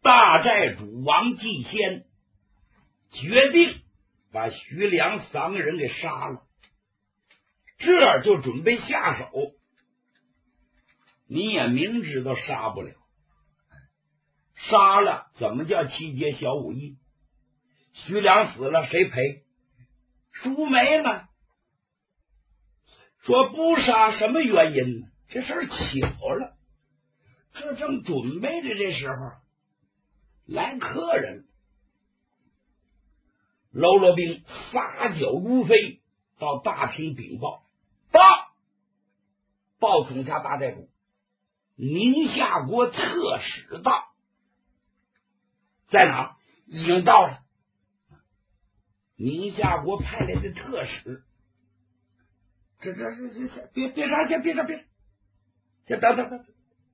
大寨主王继先决定把徐良3个人给杀了，这就准备下手。你也明知道杀不了，杀了怎么叫七节小武艺？徐良死了谁赔？输没了。说不杀什么原因呢？这事儿巧了，这正准备的这时候来客人，喽啰兵撒脚如飞到大厅禀报，报统辖大寨主，宁夏国特使到，在哪儿？已经到了。宁夏国派来的特使，这别杀，先等。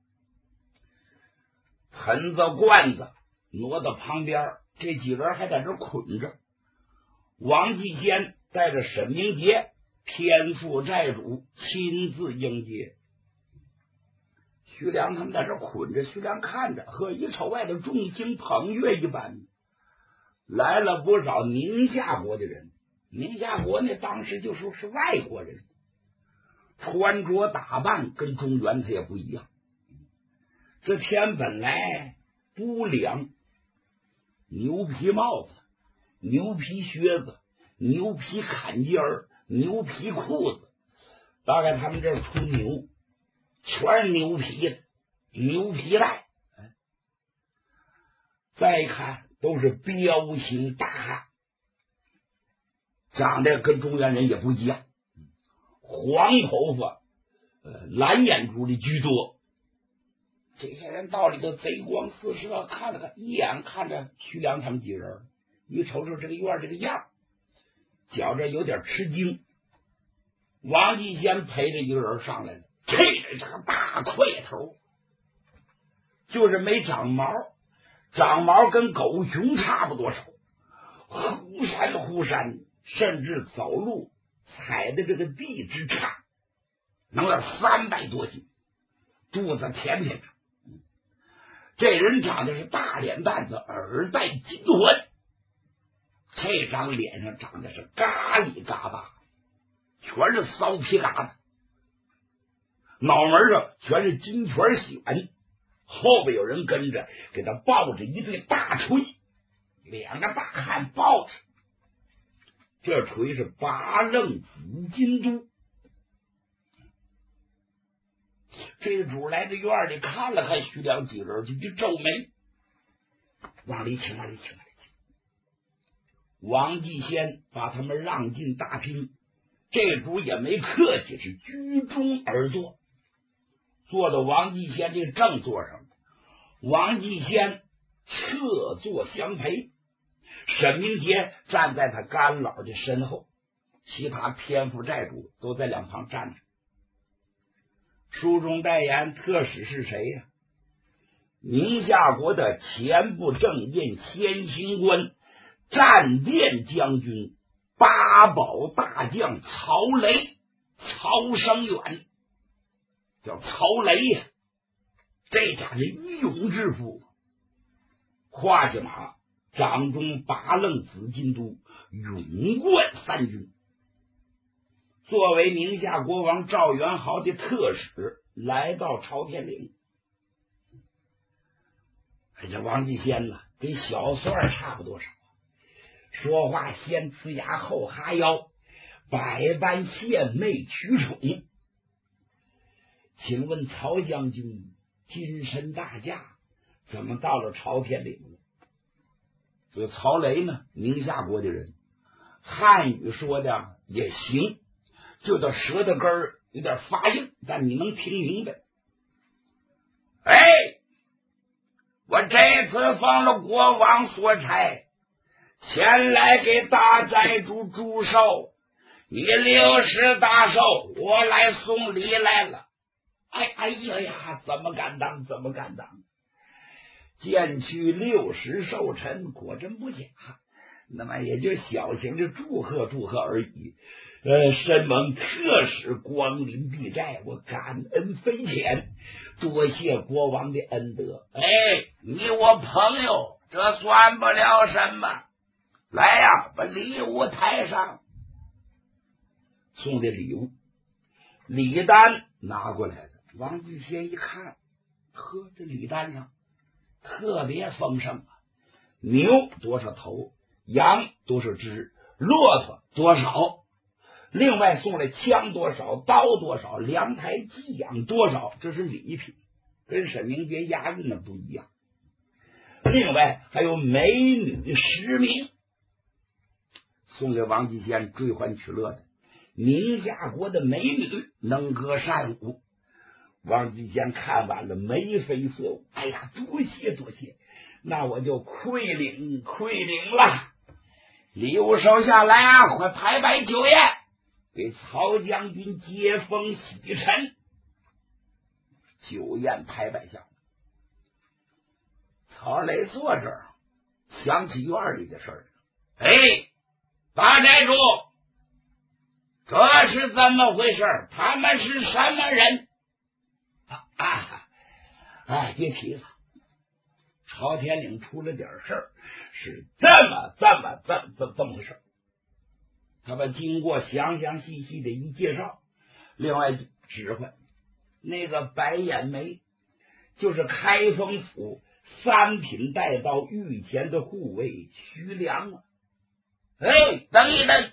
盆子罐子挪到旁边，这几人还在这捆着。王继先带着沈明杰天父寨主亲自迎接。徐良他们在这捆着，徐良看着，呵，一瞅外头众星捧月一般，来了不少宁夏国的人。宁夏国呢，当时就说是外国人，穿着打扮跟中原他也不一样。这天本来不凉，牛皮帽子、牛皮靴子、牛皮坎肩儿、牛皮裤子，大概他们这出牛全是牛皮的，牛皮带。再一看都是彪形大汉，长得跟中原人也不一样，黄头发、蓝眼珠的居多。这些人到里头贼光四射，看了看，一眼看着徐良他们几人，一瞅瞅这个院这个样，觉着有点吃惊。王继先陪着一个人上来了，这个大块头，就是没长毛，长毛跟狗熊差不多少，忽闪，甚至走路踩的这个地之差，能有300多斤，肚子甜甜的。这人长得是大脸蛋子，耳戴金环，这张脸上长得是嘎里嘎巴，全是骚皮疙瘩，脑门上全是金圈癣，后边有人跟着给他抱着一对大锤，2个大汉抱着，这锤是八楞紫金都。这主来到院里看了看徐良几人，就皱眉，往里请。王继先把他们让进大厅，这主也没客气，是居中而坐，坐到王继先这正座上。王继先侧坐相陪，沈明杰站在他干老的身后，其他天父寨主都在两旁站着。书中代言特使是谁呀？宁夏国的前部正印先行官、战殿将军、八宝大将曹雷、曹生远，叫曹雷呀。这家是一勇之夫，胯下马，掌中八楞紫金都，勇冠3军。作为宁夏国王赵元豪的特使，来到朝天岭。这王继先呢，跟小蒜差不多少，说话先呲牙后哈腰，百般献媚取宠。请问曹将军金身大驾，怎么到了朝天岭了？这曹雷呢，宁夏国的人，汉语说的也行，就叫舌头根儿有点发硬，但你能听明白。我这次奉了国王所差，前来给大寨主祝寿，你60大寿，我来送礼来了。哎呀，怎么敢当，怎么敢当！见去60寿辰，果真不假，那么也就小型的祝贺而已。身蒙特使光临敝寨，我感恩非浅，多谢国王的恩德。 你我朋友，这算不了什么。来呀，把礼物抬上。送的礼物，礼单拿过来了。王继先一看，呵，这礼单上特别丰盛啊！牛多少头，羊多少只，骆驼多少，另外送了枪多少，刀多少，2台鸡养多少，这是礼品，跟沈明杰押韵的不一样。另外还有美女10名，送给王继先追欢取乐的。宁夏国的美女能歌善舞，王继先看完了眉飞色舞，哎呀，多谢多谢，那我就亏领了。礼物收下来啊，快排摆酒宴，给曹将军接风洗尘。酒宴排摆下，曹磊坐这儿，想起院里的事儿。哎，大寨主，这是怎么回事？他们是什么人？别提了，朝天岭出了点事儿，是这么回事。他们经过详细的一介绍，另外指挥那个白眼眉，就是开封府3品带刀御前的护卫徐良啊。哎，等一等，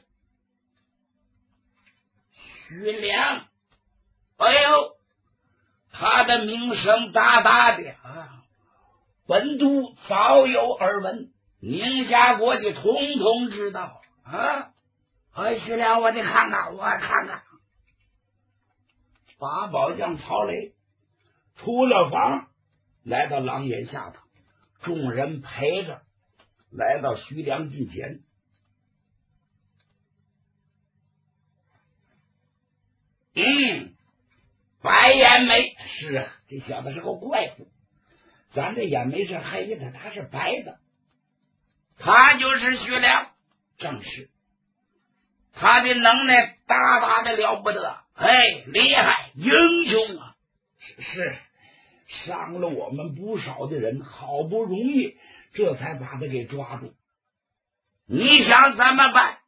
徐良，哎呦，他的名声大大的啊，本都早有耳闻，宁夏国的统统知道啊。哎，徐良，我看看。八宝将曹雷出了房，来到廊檐下头，众人陪着来到徐良近前。白眼眉，是啊，这小子是个怪物，咱这眼眉是黑的，他是白的。他就是徐良，正是他的能耐大的了不得，哎，厉害，英雄啊！是伤了我们不少的人，好不容易这才把他给抓住。你想怎么办？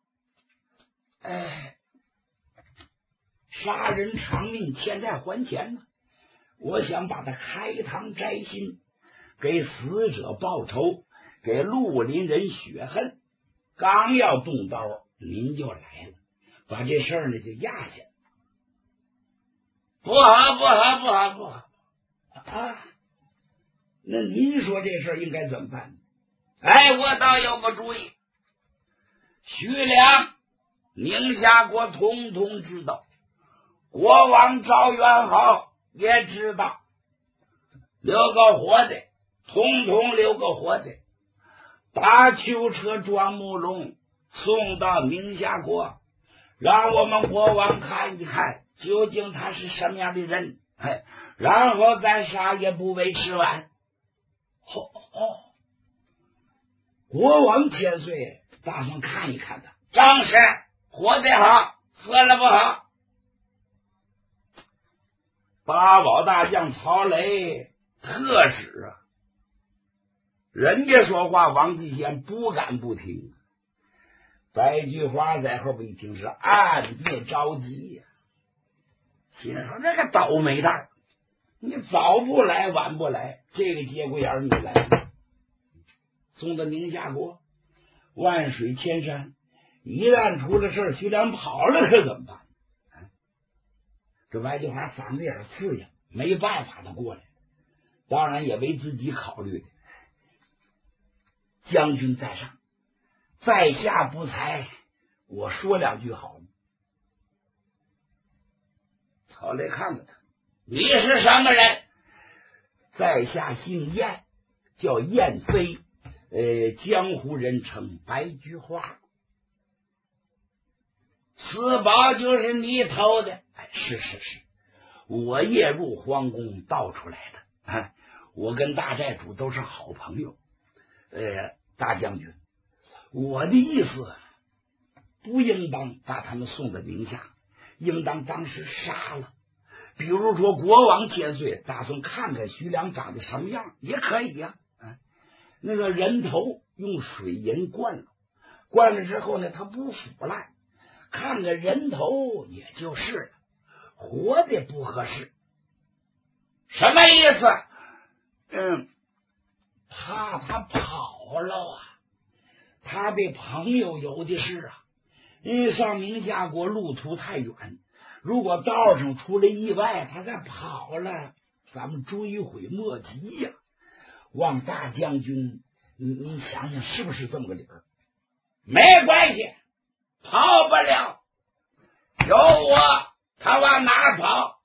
杀人偿命，欠债还钱呢。我想把他开膛摘心，给死者报仇，给绿林人雪恨。刚要动刀，您就来了，把这事儿呢就压下。不好啊！那您说这事儿应该怎么办？我倒有个主意。徐良，宁夏国统统知道，国王赵元昊也知道，留个活的，统统留个活的，大囚车装木龙送到宁夏国，让我们国王看一看究竟他是什么样的人，然后再杀也不为迟晚。国王千岁，打算看一看他。正是，活得好，死了不好。八宝大将曹雷特使啊，人家说话王继先不敢不听。白菊花在后边一听是暗自着急呀，心说这个倒霉蛋，你早不来晚不来，这个节骨眼你来送到宁夏国，万水千山，一旦出了事，徐良跑了可怎么办？这白菊花嗓子眼刺痒，没办法他过来，当然也为自己考虑的。将军在上，在下不才，我说2句好吗？曹雷看看他，你是什么人？在下姓燕，叫燕飞，江湖人称白菊花。此宝就是你偷的？是，我夜入皇宫盗出来的。我跟大寨主都是好朋友。大将军，我的意思不应当把他们送到宁夏，应当当时杀了。比如说国王千岁打算看看徐良长得什么样也可以呀。 那个人头用水银灌了，灌了之后呢，它不腐烂，看个人头也就是了，活的不合适。什么意思？怕他跑了啊，他的朋友有的是啊。因为上宁夏国路途太远，如果道上出了意外，他再跑了，咱们追悔莫及呀。望大将军，你想想是不是这么个理儿？没关系，跑不了，有我，他往哪儿跑？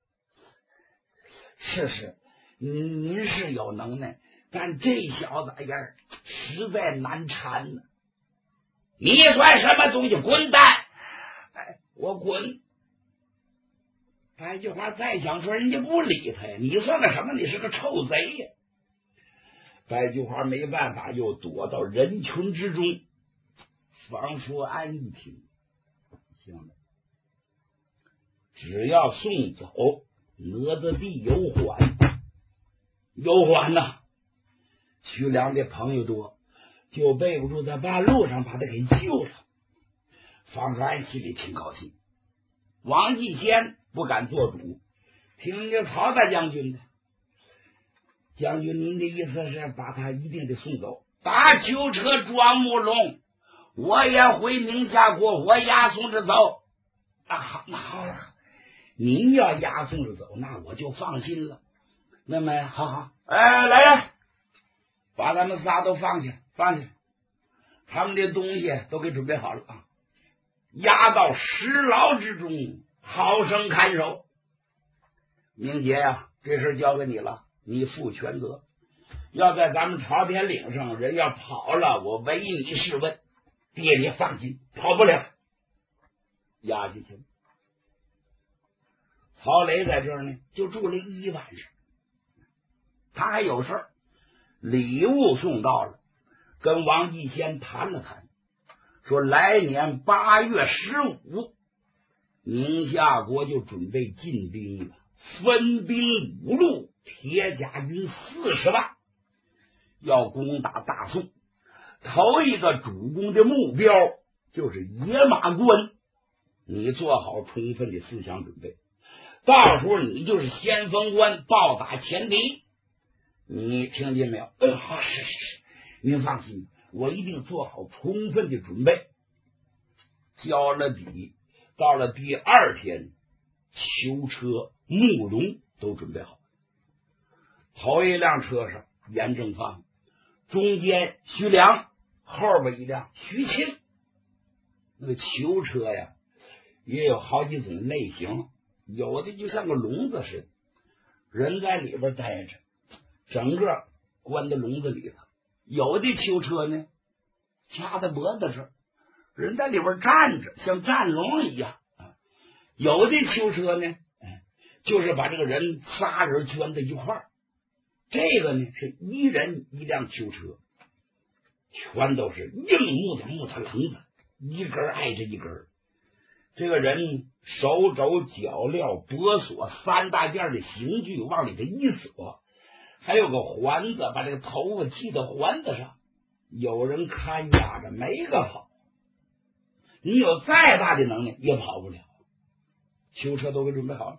是，您是有能耐，但这小子呀，实在难缠呢。你算什么东西？滚蛋！我滚！白菊花再想说，人家不理他呀。你算个什么？你是个臭贼呀！白菊花没办法，又躲到人群之中。房福安一听，行了，只要送走哪吒弟有缓，有缓呐！徐良的朋友多，就背不住在半路上把他给救了。房福安心里挺高兴。王继先不敢做主，听着曹大将军的。将军，您的意思是把他一定得送走？打囚车装木龙，我也回宁夏国，我押送着走。那好了，您要押送着走，那我就放心了。那么好，来人，把他们仨都放下，他们的东西都给准备好了啊，押到石牢之中，好生看守。明杰呀，这事交给你了，你负全责。要在咱们朝天岭上人要跑了，我唯你是问。爹，你放心，跑不了。押进去了。曹雷在这儿呢，就住了一晚上。他还有事儿，礼物送到了，跟王继先谈了谈，说来年8月15，宁夏国就准备进兵了，分兵5路，铁甲军40万，要攻打大宋。头一个主攻的目标就是野马关，你做好充分的思想准备，到时候你就是先锋官，暴打前敌。你听见没有？好，是，您放心，我一定做好充分的准备。交了底，到了第2天，囚车、木龙都准备好。头一辆车上严正方，中间徐良，后边一辆徐庆。那个囚车呀，也有好几种类型，有的就像个笼子似的，人在里边待着，整个关在笼子里头。有的囚车呢，掐在脖子这儿，人在里边站着，像站笼一样。有的囚车呢，就是把这个人仨人圈在一块儿。这个呢是一人一辆囚车，全都是硬木头棱子，一根挨着一根。这个人手肘脚镣脖锁3大件的刑具往里头一锁，还有个环子，把这个头发系到环子上。有人看押着，没个跑。你有再大的能耐也跑不了。囚车都给准备好了。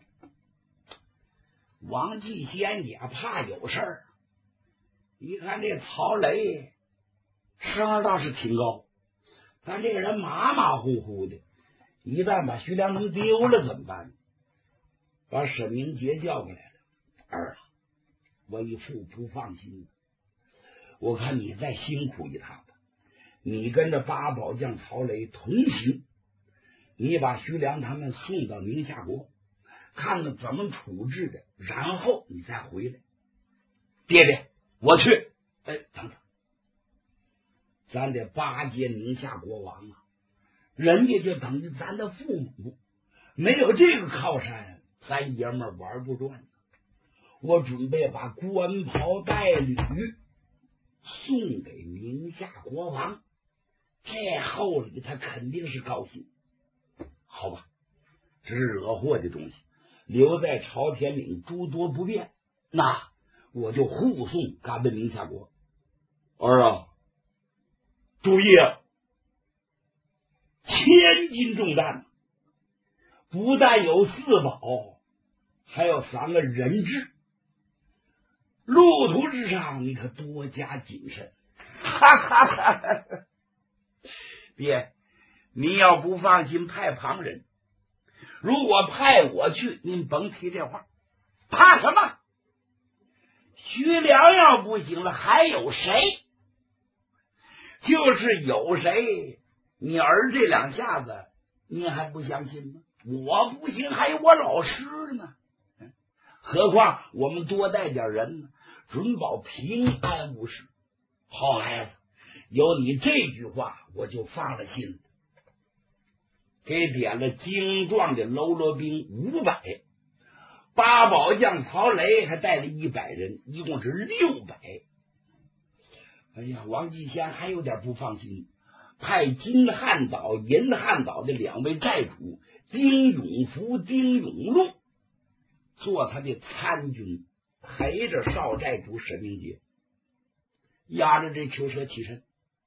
王继先也怕有事儿，一看这曹雷声倒是挺高，但这个人马马虎虎的，一旦把徐良能丢了怎么办？把沈明杰叫过来了。儿啊，为父不放心，我看你再辛苦一趟吧，你跟着八宝将曹雷同行，你把徐良他们送到宁夏国，看看怎么处置的，然后你再回来。爹爹，我去。等等，咱得巴结宁夏国王啊，人家就等于咱的父母，没有这个靠山，咱爷们儿玩不转。我准备把官袍带履送给宁夏国王，这后里他肯定是高兴。好吧，这是惹祸的东西，留在朝天岭诸多不便，那我就护送赶奔宁夏国。 儿啊，主爷，千斤重担，不但有4宝，还有3个人质，路途之上你可多加谨慎。哈哈哈哈！爹，你要不放心派旁人，如果派我去，您甭提这话。怕什么？徐良要不行了，还有谁？就是有谁，你儿这2下子，您还不相信吗？我不行，还有我老师呢。何况我们多带点人呢，准保平安无事。好孩子，有你这句话，我就放了心了。给点了精壮的喽啰兵500，八宝将曹雷还带了100人，一共是600。哎呀，王继先还有点不放心，派金汉岛、银汉岛的2位寨主丁永福、丁永禄做他的参军，陪着少寨主沈明杰，压着这囚车起身。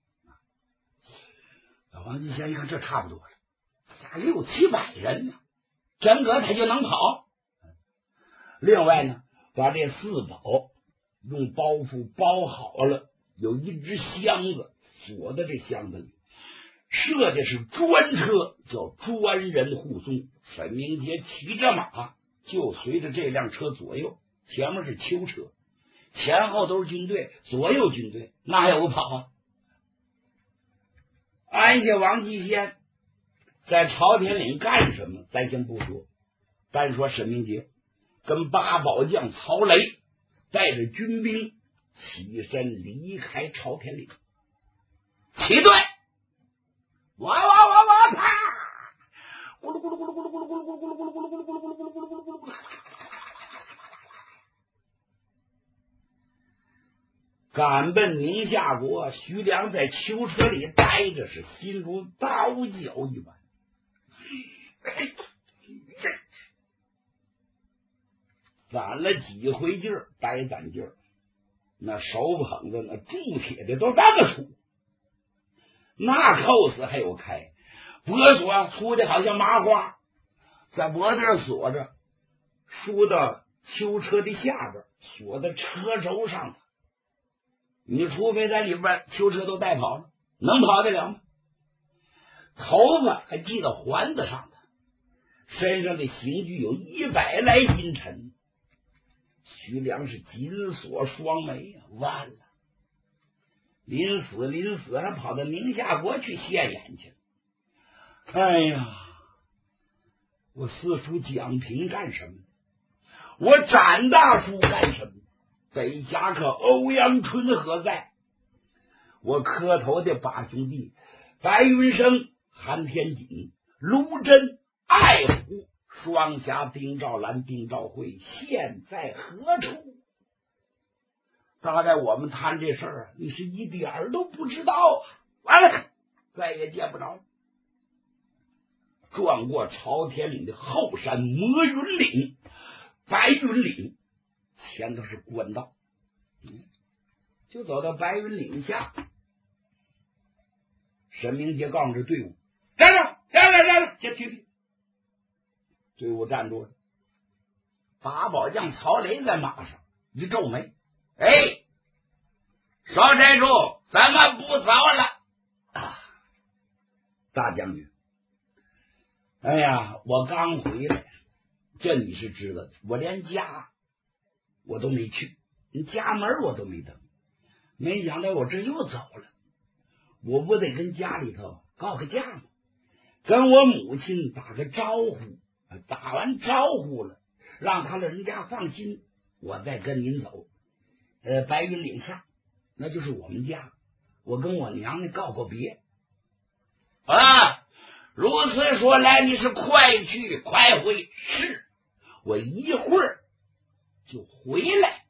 王继先一看，这差不多了，下600-700人呢，真个他就能跑。另外呢，把这4宝用包袱包好了，有一只箱子锁在这箱子里，设的是专车，叫专人护送。沈明杰骑着马就随着这辆车左右，前面是囚车，前后都是军队，左右军队，那还有个跑啊？安下王继先在朝天岭干什么咱先不说，单说沈明杰跟八宝将曹雷带着军兵起身离开朝天岭，起队，哇哇哇哇，啪，咕噜咕噜咕噜咕噜咕噜咕噜咕噜咕噜咕噜咕噜咕噜咕噜咕噜咕噜咕噜咕噜咕噜，赶奔宁夏国。徐良在囚车里待着，是心如刀绞一般。攒了几回劲儿，白攒劲儿，那手捧着那铸铁的都这么粗，那扣死还有开，脖锁粗的好像麻花，在脖子上锁着，输到囚车的下边，锁在车轴上的。你除非在里边囚车都带跑了，能跑得了吗？头发还系到环子上的，身上的刑具有100来斤沉。徐良是紧锁双眉啊，完了，临死还跑到宁夏国去现眼去了。哎呀，我四书讲评干什么？我展大书干什么？北侠客欧阳春何在？我磕头的8兄弟白云生、韩天锦、卢真、爱虎、双侠丁兆兰、丁兆辉现在何处？大概我们谈这事儿你是一点儿都不知道啊！完了，再也见不着。转过朝天岭的后山魔云岭、白云岭，前头是官道，就走到白云岭下。沈明杰告诉这队伍：站住！站住！先停！队伍站住了。八宝将曹雷在马上一皱眉：哎，少寨主，咱们不走了啊！大将军，哎呀，我刚回来，这你是知道的，我连家我都没去，你家门我都没登，没想到我这又走了，我不得跟家里头告个假吗？跟我母亲打个招呼，打完招呼了，让他老人家放心，我再跟您走。白云岭下那就是我们家，我跟我娘家告个别啊。如此说来，你是快去快回，是我一会儿就回来。